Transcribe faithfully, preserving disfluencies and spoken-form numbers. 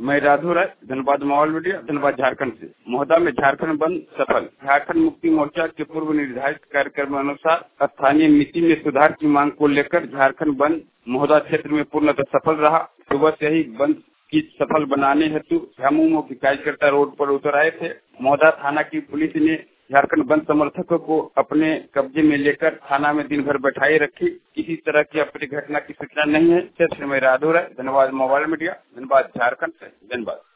मैं Radhu Rai, Dhanbad mobile media, Dhanbad Jharkhand से। महोदा में झारखंड बंद सफल। झारखंड मुक्ति मोर्चा के पूर्व निर्धारित कार्यक्रम अनुसार स्थानीय मिति में सुधार की मांग को लेकर झारखंड बंद महोदा क्षेत्र में पूर्णतः सफल रहा। सुबह से ही बंद की सफल बनाने हेतु समूह के कार्यकर्ता रोड पर उतर आए थे। महोदा थाना की पुलिस ने झारखंड बंद समर्थकों को अपने कब्जे में लेकर थाना में दिन भर बैठाई रखी। किसी तरह की अपनी घटना की सूचना नहीं है। क्षेत्र में राधु राय, धनबाद मोबाइल मीडिया, धनबाद झारखंड से। धन्यवाद।